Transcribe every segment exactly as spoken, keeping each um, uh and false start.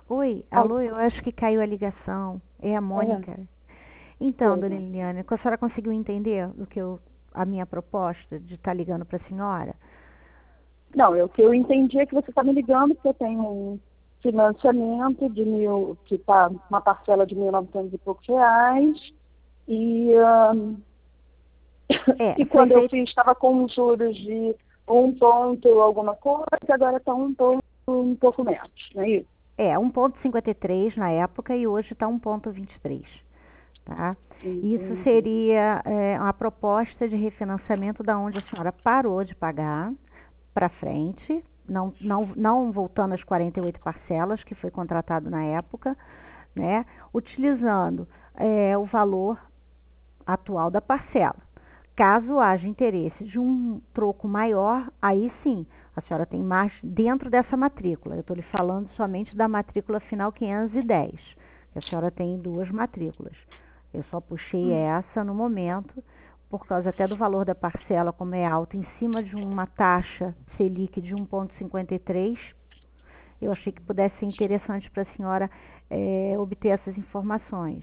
Oi, Alô? alô, eu acho que caiu a ligação. É a É, Mônica. Então, foi, dona né? Liliane, a senhora conseguiu entender o que eu, a minha proposta de estar ligando para a senhora? Não, eu, o que eu entendi é que você está me ligando porque eu tenho um financiamento de mil, que está uma parcela de mil e novecentos e poucos reais, e, ahn, É, e foi quando eu feito. fiz estava com juros de um ponto alguma coisa, agora está um ponto um pouco menos, não é isso? É, um ponto cinquenta e três na época e hoje está um ponto vinte e três, tá? Isso Entendi. seria é, uma proposta de refinanciamento da onde a senhora parou de pagar para frente, não, não, não voltando às quarenta e oito parcelas que foi contratado na época, né? Utilizando é, o valor atual da parcela. Caso haja interesse de um troco maior, aí sim, a senhora tem mais dentro dessa matrícula. Eu estou lhe falando somente da matrícula final quinhentos e dez. A senhora tem duas matrículas. Eu só puxei Hum. essa no momento, por causa até do valor da parcela, como é alto, em cima de uma taxa Selic de um vírgula cinquenta e três. Eu achei que pudesse ser interessante para a senhora é, obter essas informações.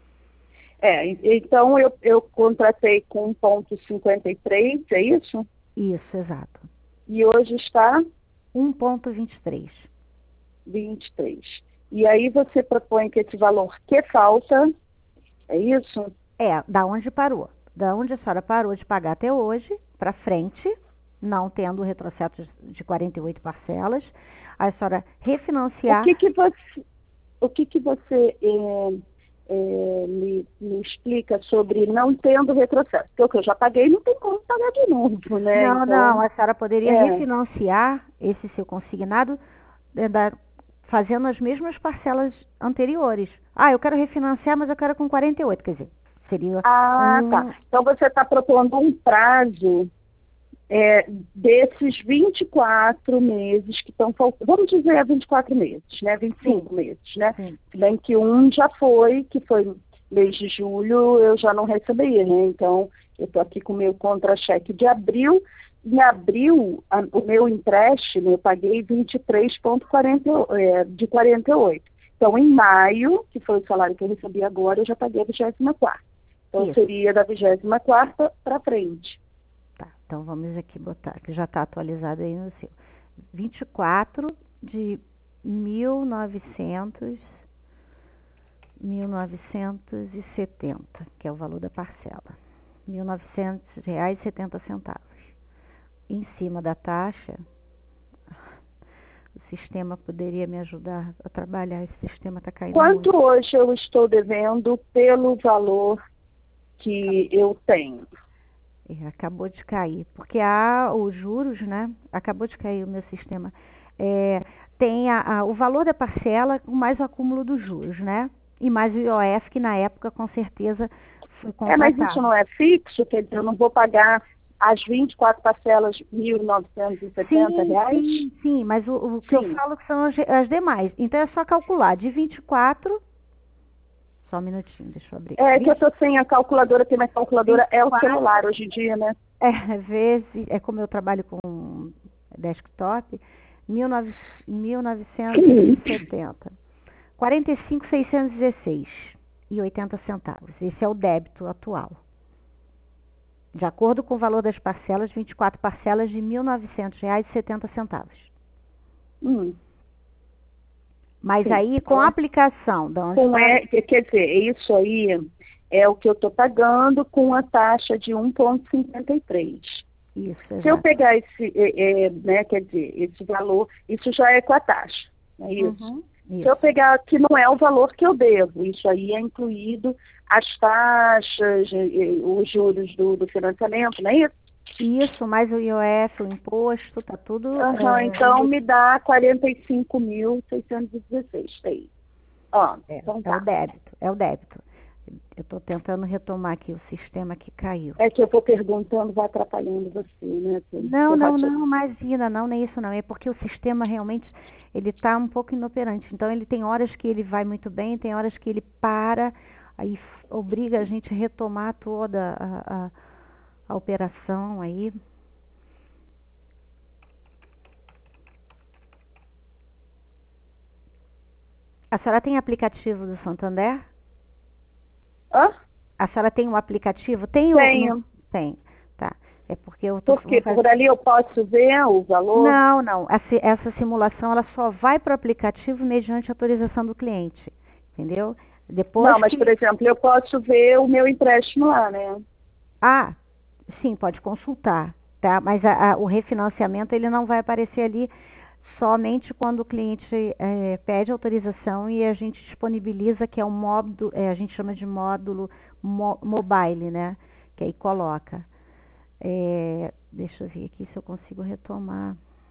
É, e- então eu, eu contratei com um ponto cinquenta e três, é isso? Isso, exato. E hoje está um vírgula vinte e três. vinte e três. E aí você propõe que esse valor que falta, é isso? É, da onde parou. Da onde a senhora parou de pagar até hoje, para frente, não tendo retrocesso de quarenta e oito parcelas, a senhora O refinanciar. que que você, o que que você é, é, me, me explica sobre não tendo retrocesso? Porque o que eu já paguei não tem como pagar de novo, né? Não, não, Então, a senhora poderia é, refinanciar esse seu consignado é, da- fazendo as mesmas parcelas anteriores. Ah, eu quero refinanciar, mas eu quero com quarenta e oito, quer dizer, seria ah, tá. um. Então você está propondo um prazo é, desses vinte e quatro meses que estão faltando, vamos dizer vinte e quatro meses, né? vinte e Sim, cinco meses, né? sim. Se bem que um já foi, que foi mês de julho, eu já não recebi, né? Então, eu estou aqui com o meu contra-cheque de abril. Em abril, a, o meu empréstimo, eu paguei vinte e três vírgula quarenta é, de quarenta e oito. Então, em maio, que foi o salário que eu recebi agora, eu já paguei a vigésima quarta. Então, Isso. seria da vigésima quarta para frente. Tá, então vamos aqui botar, que já está atualizado aí no seu. vinte e quatro de mil novecentos, mil novecentos e setenta, que é o valor da parcela. mil e novecentos reais e setenta centavos. Em cima da taxa, o sistema poderia me ajudar a trabalhar. Esse sistema está caindo Quanto muito. hoje eu estou devendo pelo valor que Acabou, eu tenho? é, acabou de cair, porque há os juros, né? Acabou de cair o meu sistema. É, tem a, a, o valor da parcela com mais o acúmulo dos juros, né? E mais o I O F, que na época com certeza foi É, mas isso contratado. não é fixo, quer dizer, eu não vou pagar as vinte e quatro parcelas mil novecentos e setenta Sim, reais? sim, sim, mas o, o que eu Sim. falo que são as, as demais. Então é só calcular de vinte e quatro, só um minutinho, deixa eu abrir aqui. É que eu vinte, estou sem a calculadora, porque minha calculadora é o 24, celular hoje em dia, né? é, vezes, é como eu trabalho com desktop, mil novecentos e setenta. quarenta e cinco mil seiscentos e dezesseis e oitenta centavos. Esse é o débito atual. De acordo com o valor das parcelas, vinte e quatro parcelas de mil e novecentos reais e setenta centavos. Hum, Mas sim. aí, com a Então, aplicação da onde com para... é, quer dizer, isso aí é o que eu estou pagando com a taxa de um vírgula cinquenta e três. Isso, Se eu exato. pegar esse, é, é, né, quer dizer, esse valor, isso já é com a taxa, não é isso? Uhum, Se eu isso. pegar que não é o valor que eu devo, isso aí é incluído as taxas, eh, eh, os juros do, do financiamento, não é isso? Isso, mais o I O F, o imposto, tá tudo Aham, é, então embutido. me dá quarenta e cinco mil seiscentos e dezesseis, tá aí. Ó, É, então é o tá. débito, é o débito. Eu estou tentando retomar aqui o sistema que caiu. É que eu vou perguntando, vai atrapalhando você, né? Seu, Não, seu não, raciocínio. não, imagina, não, nem isso não. É porque o sistema realmente, ele está um pouco inoperante. Então, ele tem horas que ele vai muito bem, tem horas que ele para, aí f- obriga a gente a retomar toda a, a, a operação aí. A senhora tem aplicativo do Santander? Hã? A senhora tem um aplicativo? Tem o- Tenho. no- Tem, tá. É porque eu tô Porque vou fazer- por ali eu posso ver o valor? Não, não. Essa, essa simulação ela só vai para o aplicativo mediante autorização do cliente, entendeu? Depois Não, mas que... por exemplo, eu posso ver o meu empréstimo lá, né? Ah, sim, pode consultar, tá? Mas a- a- o refinanciamento ele não vai aparecer ali somente quando o cliente eh, pede autorização e a gente disponibiliza, que é um módulo, eh, a gente chama de módulo mo- mobile, né? Que aí coloca. Eh, deixa eu ver aqui se eu consigo retomar.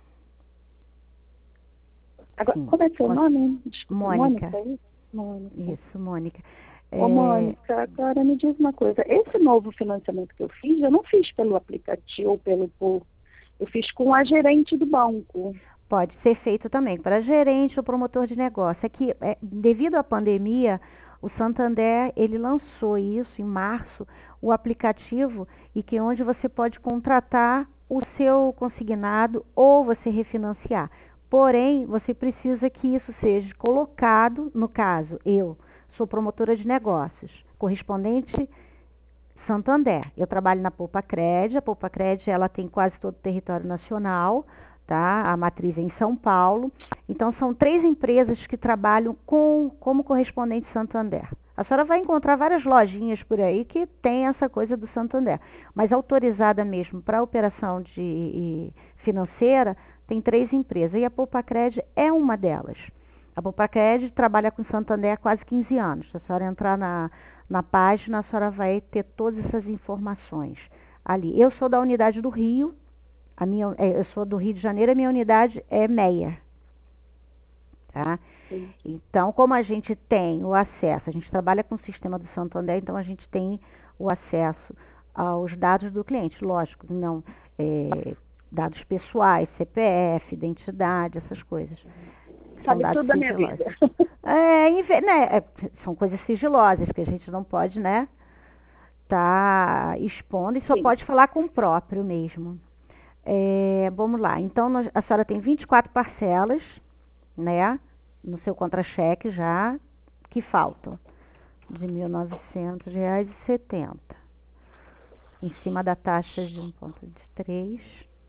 Agora, Sim, como é seu cons- nome? Desculpa, Mônica. Mônica, é isso? Mônica. Isso, Mônica. Ô, É, Mônica, agora me diz uma coisa. Esse novo financiamento que eu fiz, eu não fiz pelo aplicativo ou pelo por, eu fiz com a gerente do banco. pode ser feito também para gerente ou promotor de negócio. É que, é, devido à pandemia, o Santander ele lançou isso em março, o aplicativo, e que é onde você pode contratar o seu consignado ou você refinanciar. Porém, você precisa que isso seja colocado, no caso, eu sou promotora de negócios, correspondente Santander. Eu trabalho na Poupa Cred. A Poupa Cred ela tem quase todo o território nacional, tá? A matriz é em São Paulo. Então são três empresas que trabalham com como correspondente Santander. A senhora vai encontrar várias lojinhas por aí que tem essa coisa do Santander, mas autorizada mesmo para operação de e, financeira tem três empresas e a Poupa Cred é uma delas. A Poupa Cred trabalha com Santander há quase quinze anos. Se a senhora entrar na na página, a senhora vai ter todas essas informações ali. Eu sou da unidade do Rio, a minha, eu sou do Rio de Janeiro, a minha unidade é Meia. Tá? Sim. Então, como a gente tem o acesso, a gente trabalha com o sistema do Santander, então a gente tem o acesso aos dados do cliente, lógico, não é, dados pessoais, C P F, identidade, essas coisas. Sabe tudo da minha vida. É, inve- né, é, são coisas sigilosas que a gente não pode, né, tá expondo e só Sim. pode falar com o próprio mesmo. É, vamos lá, então nós- a senhora tem vinte e quatro parcelas, né, no seu contra-cheque já, que faltam, de mil e novecentos reais e setenta, em cima da taxa de um vírgula três.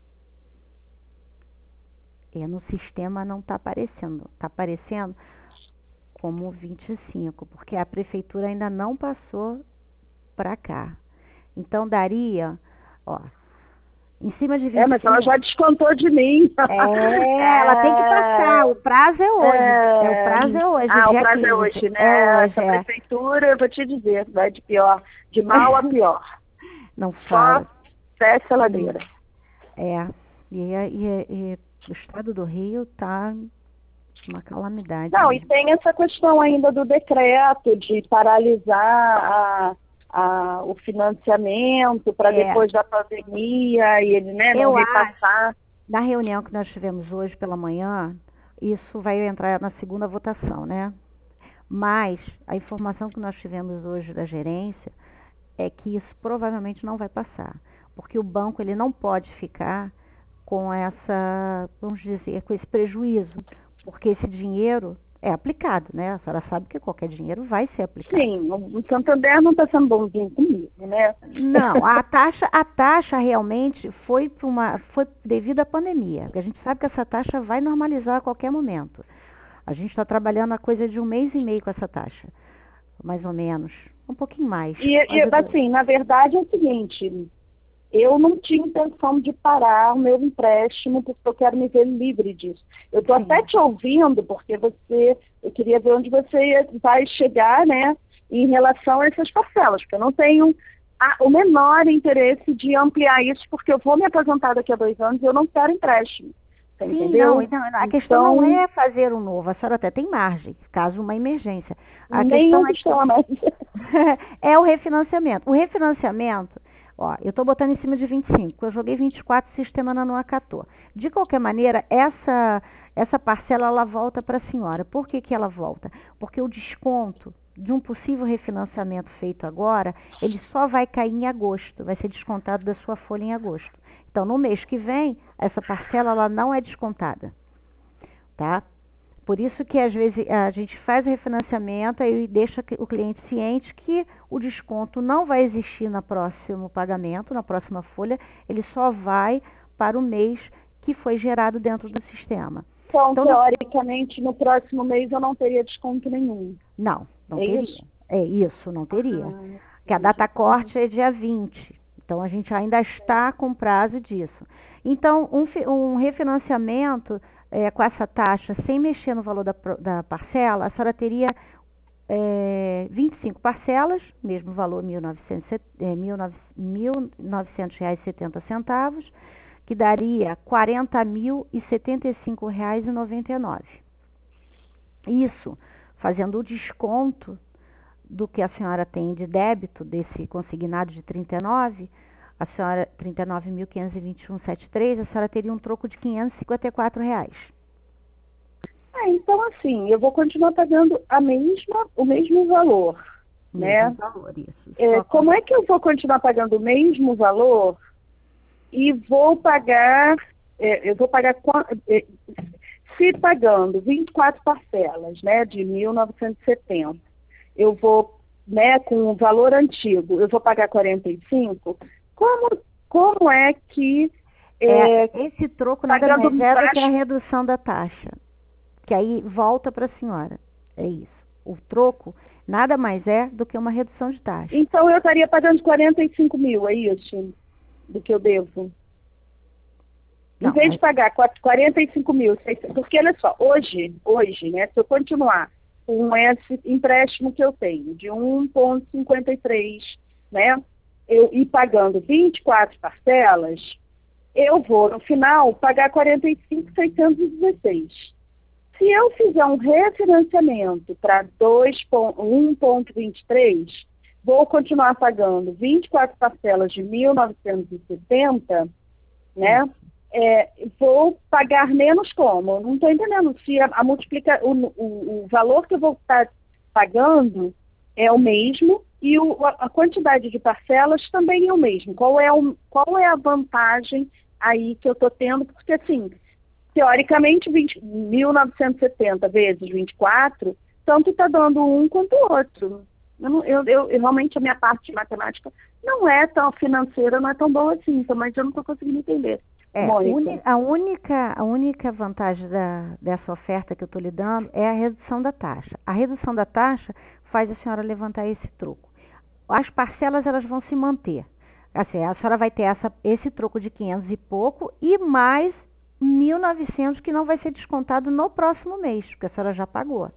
E no sistema não está aparecendo, está aparecendo como vinte e cinco, porque a prefeitura ainda não passou para cá. Então daria, ó, em cima de vinte e cinco... É, mas ela já descontou de mim. É, ela tem que passar, o prazo é hoje. É, É, o prazo é hoje, Ah, o dia prazo quinze. é hoje, né? É hoje, Essa é. prefeitura, eu vou te dizer, vai de pior, de mal a pior. Não Só fala. desce a ladeira. É, e, e, e o estado do Rio está uma calamidade. Não, e mesmo. tem essa questão ainda do decreto de paralisar a, a, o financiamento para É. depois da pandemia e ele, né, não Eu repassar. Na reunião que nós tivemos hoje pela manhã, isso vai entrar na segunda votação, né? Mas a informação que nós tivemos hoje da gerência é que isso provavelmente não vai passar, porque o banco ele não pode ficar com essa, vamos dizer, com esse prejuízo, porque esse dinheiro é aplicado, né? A senhora sabe que qualquer dinheiro vai ser aplicado. Sim, o Santander não está sendo bonzinho comigo, né? Não, a taxa, a taxa realmente foi para uma, foi devido à pandemia, porque a gente sabe que essa taxa vai normalizar a qualquer momento. A gente está trabalhando a coisa de um mês e meio com essa taxa, mais ou menos, um pouquinho mais. E, e assim, na verdade é o seguinte, eu não tinha intenção de parar o meu empréstimo porque eu quero me ver livre disso. Eu estou até te ouvindo porque você, eu queria ver onde você vai chegar, né, em relação a essas parcelas, porque eu não tenho a, o menor interesse de ampliar isso porque eu vou me aposentar daqui a dois anos e eu não quero empréstimo. Você Sim, entendeu? não, então, a questão não é fazer um novo, a senhora até tem margem, caso uma emergência. A Nenhum questão é, que... é o refinanciamento. O refinanciamento, ó, eu estou botando em cima de vinte e cinco, eu joguei vinte e quatro, o sistema não acatou. De qualquer maneira, essa, essa parcela ela volta para a senhora. Por que que ela volta? Porque o desconto de um possível refinanciamento feito agora, ele só vai cair em agosto, vai ser descontado da sua folha em agosto. Então, no mês que vem, essa parcela ela não é descontada, tá? Por isso que às vezes a gente faz o refinanciamento e deixa o cliente ciente que o desconto não vai existir no próximo pagamento, na próxima folha, ele só vai para o mês que foi gerado dentro do sistema. Então, Então, teoricamente, no próximo mês eu não teria desconto nenhum. Não, não É teria. isso? É isso, não teria. Ah, Que a data corte é dia vinte. Então, a gente ainda está com prazo disso. Então, um, um refinanciamento é, com essa taxa, sem mexer no valor da, da parcela, a senhora teria é, vinte e cinco parcelas, mesmo valor mil e novecentos reais e setenta centavos, que daria quarenta mil e setenta e cinco reais e noventa e nove. Isso, fazendo o desconto do que a senhora tem de débito desse consignado de trinta e nove, a senhora trinta e nove mil quinhentos e vinte e um vírgula setenta e três, a senhora teria um troco de quinhentos e cinquenta e quatro reais. Ah, então assim, eu vou continuar pagando a mesma, o mesmo valor, Mesmo né? valor, isso. É, como é que eu vou continuar pagando o mesmo valor e vou pagar, é, eu vou pagar, é, se pagando vinte e quatro parcelas, né, de mil novecentos e setenta, eu vou, né, com o valor antigo, eu vou pagar quarenta e cinco, como, como é que... É, é, esse troco nada mais é do que a redução da taxa, que aí volta para a senhora. É isso. O troco nada mais é do que uma redução de taxa. Então eu estaria pagando quarenta e cinco mil, é isso? Do que eu devo? Não, em vez mas... de pagar quarenta e cinco mil, porque olha só, hoje, hoje, né, se eu continuar com esse empréstimo que eu tenho, de um vírgula cinquenta e três, né, eu ir pagando vinte e quatro parcelas, eu vou, no final, pagar quarenta e cinco mil seiscentos e dezesseis. Se eu fizer um refinanciamento para um vírgula vinte e três, vou continuar pagando vinte e quatro parcelas de mil novecentos e setenta, né? É, vou pagar menos como? Eu não estou entendendo se a, a multiplica, o, o, o valor que eu vou estar pagando é o mesmo e o, a quantidade de parcelas também é o mesmo. Qual é, o, qual é a vantagem aí que eu estou tendo? Porque assim, teoricamente, mil novecentos e setenta vezes vinte e quatro, tanto está dando um quanto o outro. Eu, não, eu, eu, eu, realmente, a minha parte de matemática não é tão financeira, não é tão boa assim, então, mas eu não estou conseguindo entender. É, a, única, a única vantagem da, dessa oferta que eu estou lhe dando é a redução da taxa. A redução da taxa faz a senhora levantar esse troco. As parcelas, elas vão se manter. Assim, a senhora vai ter essa, esse troco de quinhentos e pouco e mais mil e novecentos que não vai ser descontado no próximo mês, porque a senhora já pagou.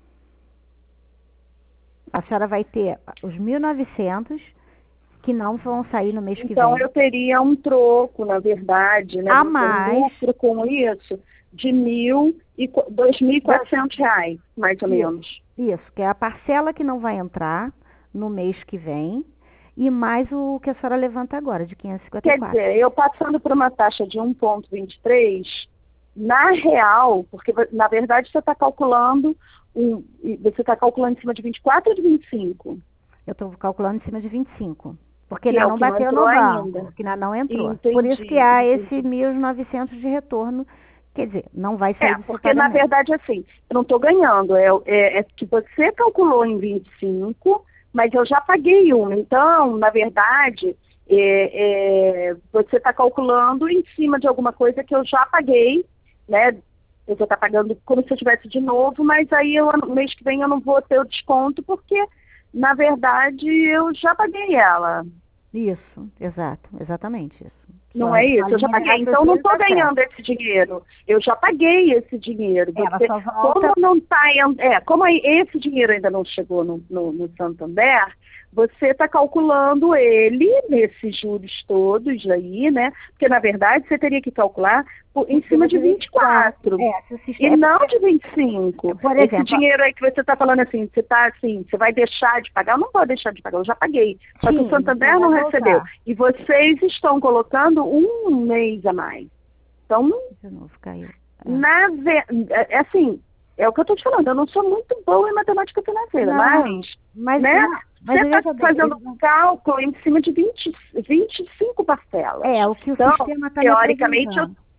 A senhora vai ter os mil e novecentos que não vão sair no mês então, que vem. Então eu teria um troco, na verdade, né? A um mais. lucro com isso de mil e dois mil e quatrocentos reais, mais ou isso, menos. Isso, que é a parcela que não vai entrar no mês que vem. E mais o que a senhora levanta agora, de quinhentos e cinquenta e quatro. Quer dizer, eu passando por uma taxa de um vírgula vinte e três, na real, porque na verdade você está calculando, um, você está calculando em cima de vinte e quatro ou de vinte e cinco? Eu estou calculando em cima de vinte e cinco. Porque que ainda é não bateu no banco, ainda. que ainda não entrou. Entendi, Por isso que há entendi. esse mil e novecentos de retorno. Quer dizer, não vai sair É, do seu porque na pagamento. verdade assim, eu não estou ganhando, é, é, é que você calculou em vinte e cinco, mas eu já paguei um. Então, na verdade, é, é, você está calculando em cima de alguma coisa que eu já paguei, né? Eu vou estar pagando como se eu tivesse de novo, mas aí eu, no mês que vem eu não vou ter o desconto, porque, na verdade, eu já paguei ela. Isso, exato, exatamente isso. Não Só é isso? Eu já paguei. Então, não estou ganhando esse dinheiro. Eu já paguei esse dinheiro. Você, Ela só volta... Como não tá, é, como esse dinheiro ainda não chegou no, no, no Santander, você está calculando ele nesses juros todos aí, né? Porque, na verdade, você teria que calcular por, em cima de vinte e quatro. É, e não de vinte e cinco. Por exemplo, esse dinheiro aí que você está falando assim, você está assim, você vai deixar de pagar? Eu não vou deixar de pagar, eu já paguei. Só sim, que o Santander não recebeu. voltar. E vocês estão colocando um mês a mais. Então, de novo, caiu. É. Na ve... é assim, é o que eu estou te falando, eu não sou muito boa em matemática financeira, não, mas, mas, né? não, mas você está fazendo um cálculo em cima de vinte, vinte e cinco parcelas. É, o que o então, sistema está teoricamente, eu,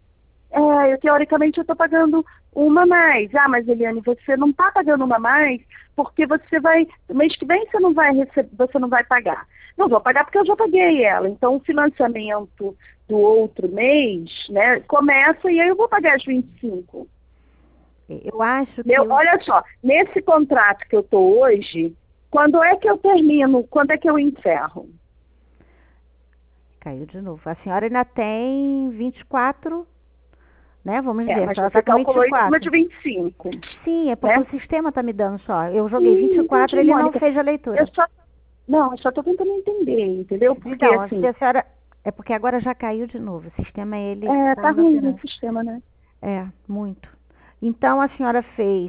É, eu, teoricamente eu estou pagando uma a mais. Ah, mas Eliane, você não está pagando uma a mais porque você vai, mês que vem você não vai receber, você não vai pagar. Não vou pagar porque eu já paguei ela. Então o financiamento do outro mês, né, começa e aí eu vou pagar as vinte e cinco. Eu acho que... Meu, eu... olha só, nesse contrato que eu estou hoje, quando é que eu termino, quando é que eu encerro? Caiu de novo. A senhora ainda tem vinte e quatro, né? Vamos É, dizer, a mas senhora você está com calculou em cima vinte e quatro. de vinte e cinco, Sim, é porque né? o sistema está me dando só. Eu joguei Sim, vinte e quatro, entendi, ele não Mônica. fez a Eu leitura. só, não, eu só estou tentando entender, entendeu? Porque, Então, se assim, a senhora... É porque agora já caiu de novo. O sistema, ele é, está tá ruim o inoperante. sistema, né? É, muito. Então, a senhora fez...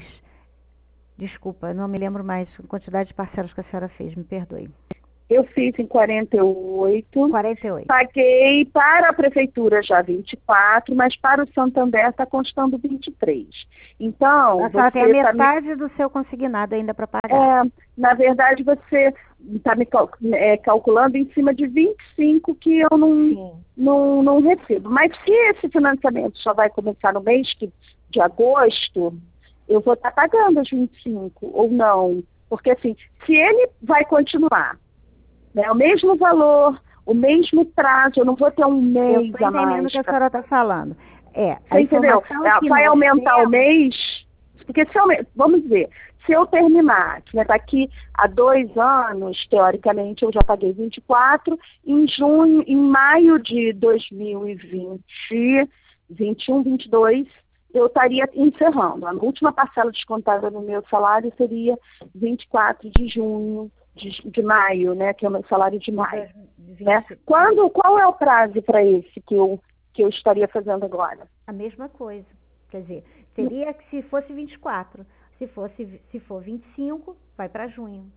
Desculpa, não me lembro mais a quantidade de parcelas que a senhora fez, me perdoe. Eu fiz em quarenta e oito, quarenta e oito. paguei para a prefeitura já vinte e quatro, mas para o Santander está constando vinte e três. Então, A senhora tem a você está me... metade do seu consignado ainda para pagar. É, na verdade, você está me cal- é, calculando em cima de vinte e cinco que eu não, Sim. não, não recebo. Mas se esse financiamento só vai começar no mês que- de agosto, eu vou estar pagando os vinte e cinco ou não. Porque, assim, se ele vai continuar, né, o mesmo valor, o mesmo prazo, eu não vou ter um Eu mês estou a entendendo o mais. que a pra- senhora está falando. É, a Você entendeu? informação É, que vai nós aumentar o temos... mês, porque se eu, vamos dizer, se eu terminar, que está aqui há dois anos, teoricamente eu já paguei vinte e quatro, em junho, em maio de dois mil e vinte, vinte e um, vinte e dois, eu estaria encerrando. A última parcela descontada no meu salário seria vinte e quatro de junho, de, de maio, né, que é o meu salário de maio. Né? Quando, qual é o prazo para esse que eu, que eu estaria fazendo agora? A mesma coisa. Quer dizer, seria que se fosse vinte e quatro, se fosse se for vinte e cinco, vai para junho.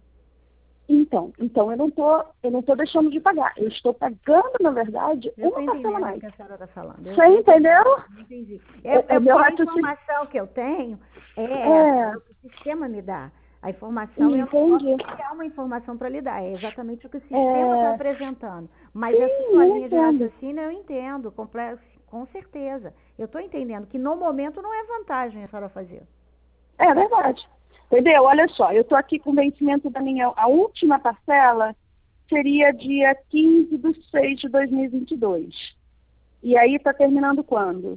Então, então eu não tô, eu não tô deixando de pagar. Eu estou pagando, na verdade, Eu estou uma parcela a entendendo o mais. que a senhora está falando. Eu Você estou entendendo. entendeu? Eu entendi. É, É, é é meu porque a raciocínio. informação que eu tenho é essa, É, é o que o sistema me dá. A informação eu não posso entendi. criar uma informação para lhe dar. É exatamente o que o sistema está É, apresentando. Mas essa sim, sua eu linha de entendo. raciocínio eu entendo, comple- com certeza. Eu estou entendendo que no momento não é vantagem a senhora fazer. É verdade. Entendeu? Olha só, eu estou aqui com o vencimento da minha. A última parcela seria dia quinze de seis de dois mil e vinte e dois. E aí está terminando quando?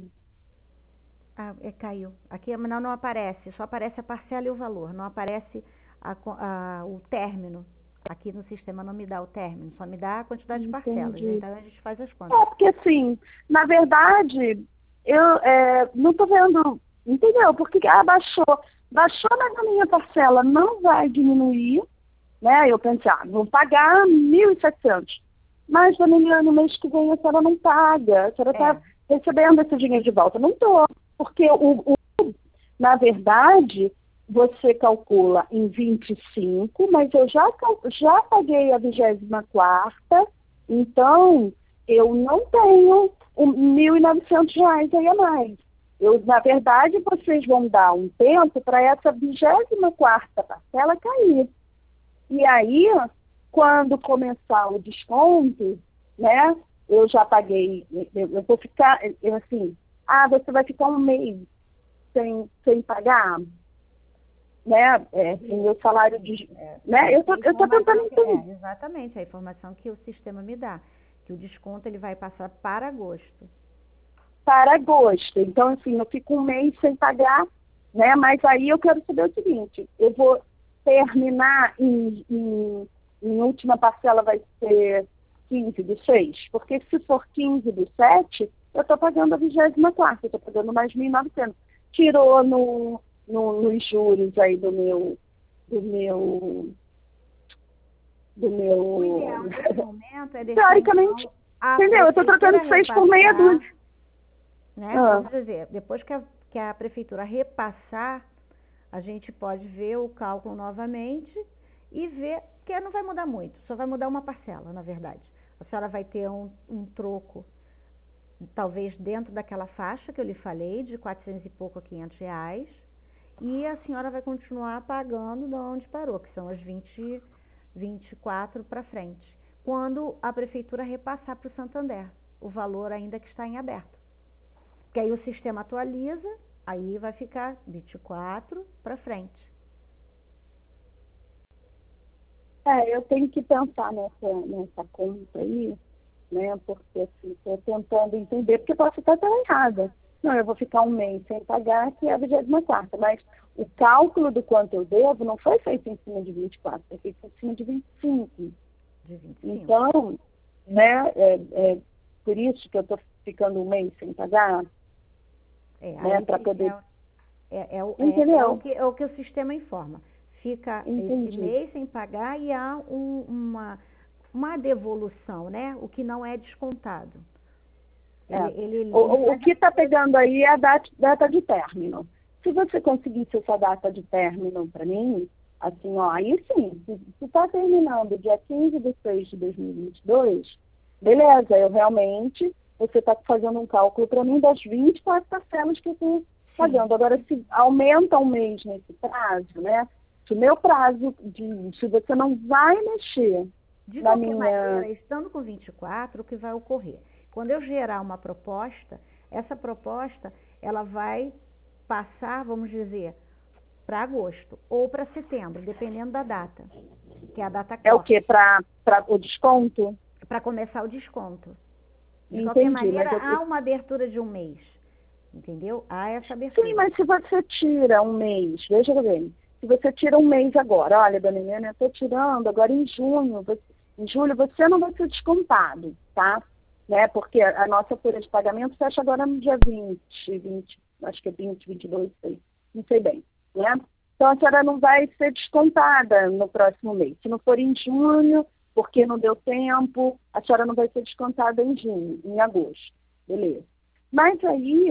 Ah, é, caiu. Aqui não, não aparece, só aparece a parcela e o valor, não aparece a co- a- o término. Aqui no sistema não me dá o término, só me dá a quantidade de parcelas. Entendi. Então a gente faz as contas. É, porque assim, na verdade, eu é, não estou vendo, entendeu? Porque ah, baixou, baixou, mas a minha parcela não vai diminuir, né? Eu pensei, ah, vou pagar mil e setecentos. Mas, dona Eliane, no mês que vem a senhora não paga, a senhora está É, recebendo esse dinheiro de volta. Não estou, porque o, o, na verdade, você calcula em vinte e cinco, mas eu já, cal- já paguei a vigésima quarta, então eu não tenho um mil e novecentos reais aí a mais. Eu, na verdade, vocês vão dar um tempo para essa vigésima quarta parcela cair. E aí, quando começar o desconto, né, eu já paguei, eu, eu vou ficar, eu, assim, ah, você vai ficar um mês sem, sem pagar, né, é, o meu salário de, é, né, eu essa tô, é a eu tô tentando informação que, entender. é, exatamente, a informação que o sistema me dá. Que o desconto ele vai passar para agosto. Para agosto, então, assim, eu fico um mês sem pagar, né, mas aí eu quero saber o seguinte, eu vou terminar em, em, em última parcela vai ser quinze do seis, porque se for quinze do sete, eu estou pagando a vigésima quarta, eu estou pagando mais mil e novecentos. Tirou no, no, nos juros aí do meu, do meu, do O ideal meu, nesse momento é deixar teoricamente, então a entendeu? Eu estou prefeitura trocando seis por meia repassar, dúzia. né? Ah, Vamos dizer, depois que a, que a prefeitura repassar, a gente pode ver o cálculo novamente e ver que não vai mudar muito, só vai mudar uma parcela, na verdade. A senhora vai ter um, um troco, talvez dentro daquela faixa que eu lhe falei, de quatrocentos e pouco a quinhentos reais, e a senhora vai continuar pagando de onde parou, que são as vinte, vinte e quatro para frente, quando a prefeitura repassar para o Santander, o valor ainda que está em aberto. que aí o sistema atualiza, aí vai ficar vinte e quatro para frente. É, eu tenho que pensar nessa, nessa conta aí, né? Porque assim, estou tentando entender, porque posso até estar errada. Não, eu vou ficar um mês sem pagar, que é a vigésima quarta, mas o cálculo do quanto eu devo não foi feito em cima de vinte e quatro, foi feito em cima de vinte e cinco. De vinte e cinco. Então, né, é, é por isso que eu estou ficando um mês sem pagar, É, né, para aí poder... é, é, é, o- é, Entendeu? é o que, é o que o sistema informa. Fica esse Entendi. mês sem pagar e há um- uma, uma devolução, né? O que não é descontado. É. Ele, ele, O, ele o, o faz que a- está pegando aí é a data, data de término. Se você conseguisse essa data de término para mim, assim, ó, aí sim, se está terminando dia quinze de seis de dois mil e vinte e dois, beleza, eu realmente, você está fazendo um cálculo para mim das vinte e quatro parcelas que eu estou pagando. Agora, se aumenta um mês nesse prazo, né? Se o meu prazo, de, se você não vai mexer De na qualquer minha... maneira, estando com vinte e quatro, o que vai ocorrer? Quando eu gerar uma proposta, essa proposta, ela vai passar, vamos dizer, para agosto ou para setembro, dependendo da data, que é a data É o corte, quê? Para o desconto? para começar o desconto. De qualquer Entendi, mas maneira, eu, há uma abertura de um mês, entendeu? Há essa abertura. sim, mas se você tira um mês, veja bem, se você tira um mês agora, olha, dona Helena, eu estou tirando agora em junho, você, em julho você não vai ser descontado, tá? Né? Porque a, a nossa folha de pagamento fecha agora no dia vinte, vinte, acho que é vinte, vinte e dois, sei, não sei bem, né? Então a senhora não vai ser descontada no próximo mês. Se não for em junho, porque não deu tempo, a senhora não vai ser descontada em junho, em agosto, beleza. Mas aí,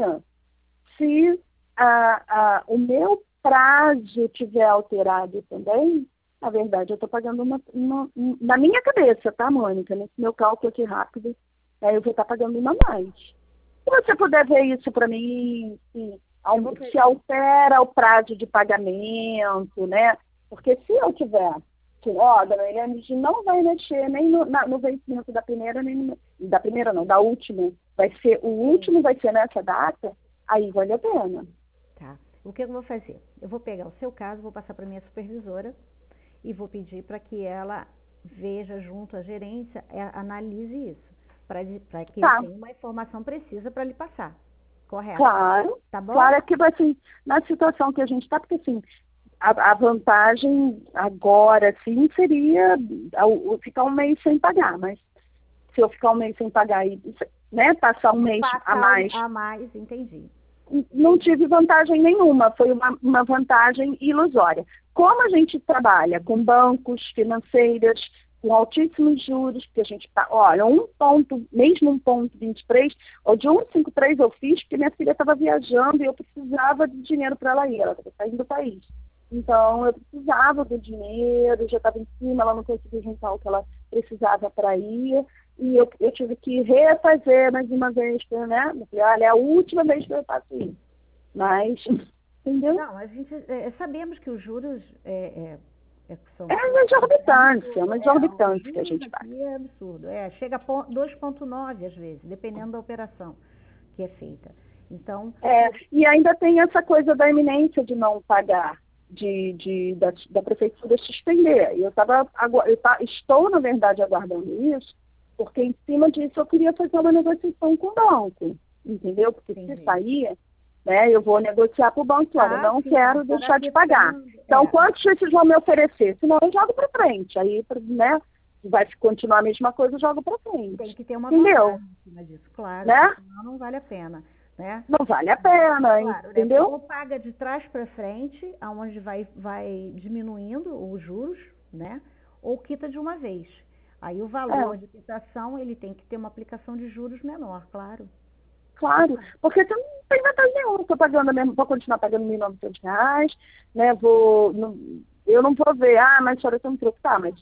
se a, a, o meu prazo tiver alterado também, na verdade, eu estou pagando uma, uma, na minha cabeça, tá, Mônica? Nesse meu cálculo aqui rápido, aí eu vou estar pagando uma a mais. Se você puder ver isso para mim, se, se altera o prazo de pagamento, né? Porque se eu tiver, que, ó, dona Helena, a gente não vai mexer nem no, na, no vencimento da primeira, nem no, da primeira não, da última. Vai ser, o último vai ser nessa data, aí vale a pena. Tá. O que eu vou fazer? Eu vou pegar o seu caso, vou passar para minha supervisora e vou pedir para que ela veja junto à gerência, é, analise isso, para que Tá. eu tenha uma informação precisa para lhe passar. Correto? Claro. Tá bom? Claro que, assim, na situação que a gente está, porque assim, a, a vantagem agora, sim, seria a, a, ficar um mês sem pagar, mas se eu ficar um mês sem pagar e, né, passar um mês Passar a mais... a mais, entendi. Não tive vantagem nenhuma, foi uma, uma vantagem ilusória. Como a gente trabalha com bancos, financeiras, com altíssimos juros, porque a gente está, olha, um ponto, mesmo um ponto vinte e três, ou de um vírgula cinquenta e três eu fiz porque minha filha estava viajando e eu precisava de dinheiro para ela ir, ela estava saindo do país. Então, eu precisava do dinheiro, já estava em cima, ela não conseguia juntar o que ela precisava para ir. E eu, eu tive que refazer mais uma vez, né? Olha, é a última vez que eu faço isso. Mas, entendeu? Não, a gente é, sabemos que os juros é, é, é, são... É uma exorbitância, é uma exorbitância é, que a gente faz. É absurdo. É, chega a dois vírgula nove às vezes, dependendo da operação que é feita. Então... É, e ainda tem essa coisa da iminência de não pagar, de, de, da, da prefeitura suspender. Eu, tava, eu tá, estou, na verdade, aguardando isso, porque em cima disso eu queria fazer uma negociação com o banco, entendeu? Porque Entendi. Se sair, né, eu vou negociar para o banco, olha, ah, não sim, quero deixar de pagar. Então, é. Quantos vocês vão me oferecer? Senão eu jogo para frente. Aí, né, vai continuar a mesma coisa, eu jogo para frente. Tem que ter uma entendeu? vantagem em cima disso, claro, né? Senão não vale a pena. Né? Não vale a pena, claro, entendeu? Né? Ou paga de trás para frente, aonde vai, vai diminuindo os juros, né? Ou quita de uma vez. Aí o valor é. de quitação, ele tem que ter uma aplicação de juros menor, claro. Claro, porque você não tem vantagem nenhuma. Estou pagando mesmo, vou continuar pagando mil e novecentos reais, né? Vou, não, eu não vou ver, ah, mas a senhora tem um troco, tá, mas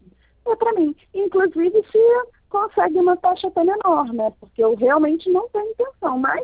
é para mim. Inclusive, se consegue uma taxa até menor, né? Porque eu realmente não tenho intenção, mas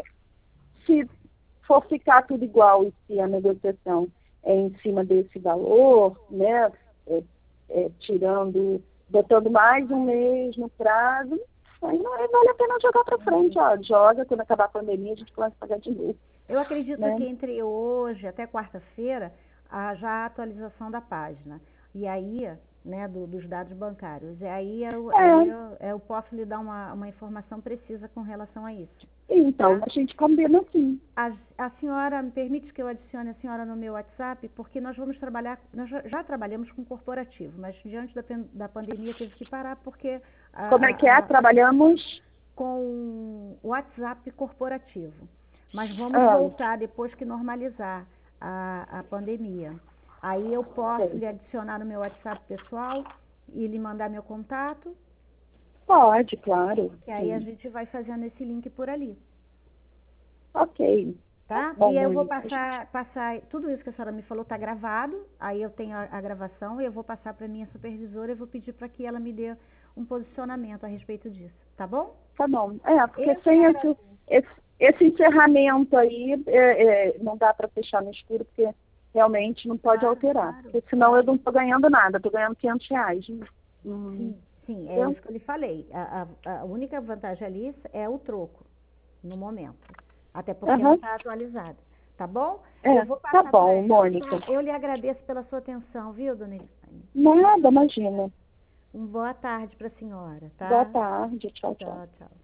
se for ficar tudo igual e se a negociação é em cima desse valor, né, é, é, tirando, botando mais um mês no prazo, Aí não aí vale a pena jogar para frente, ó. Joga, quando acabar a pandemia, a gente começa a pagar de novo. Eu acredito Né? que entre hoje até quarta-feira haja a atualização da página. E aí, né, do- dos dados bancários. E aí eu, É, aí eu, eu posso lhe dar uma, uma informação precisa com relação a isso. então Tá? a gente combina assim. A, a senhora, me permite que eu adicione a senhora no meu WhatsApp, porque nós vamos trabalhar, nós já, já trabalhamos com corporativo, mas diante da, pen- da pandemia teve que parar porque a- Como é que é? a- a- Trabalhamos. com o WhatsApp corporativo. Mas vamos Ah, voltar depois que normalizar a, a pandemia. Aí eu posso sei. lhe adicionar no meu WhatsApp pessoal e lhe mandar meu contato, Pode, claro. que aí a Sim. gente vai fazendo esse link por ali, Ok. tá? Bom, E eu vou Mônica. passar, passar, tudo isso que a senhora me falou está gravado, aí eu tenho a, a gravação e eu vou passar para minha supervisora e vou pedir para que ela me dê um posicionamento a respeito disso, tá bom? Tá bom. É, porque Eu que sem esse, agradeço. esse, esse encerramento aí, é, é, não dá para fechar no escuro, porque realmente não pode Claro, alterar. claro, Porque senão eu claro. não estou ganhando nada, estou ganhando quinhentos reais. Hum, Sim, sim, é entendeu? isso que eu lhe falei. A, a- a única vantagem ali é o troco, no momento. Até porque não Aham. está atualizado. Tá bom? Eu É, vou tá passar para bom, ela. Mônica. Eu lhe agradeço pela sua atenção, viu, dona Eliane? Nada, imagina. Uma boa tarde para a senhora, Boa tá? tarde, tchau, tchau. Tchau, tchau.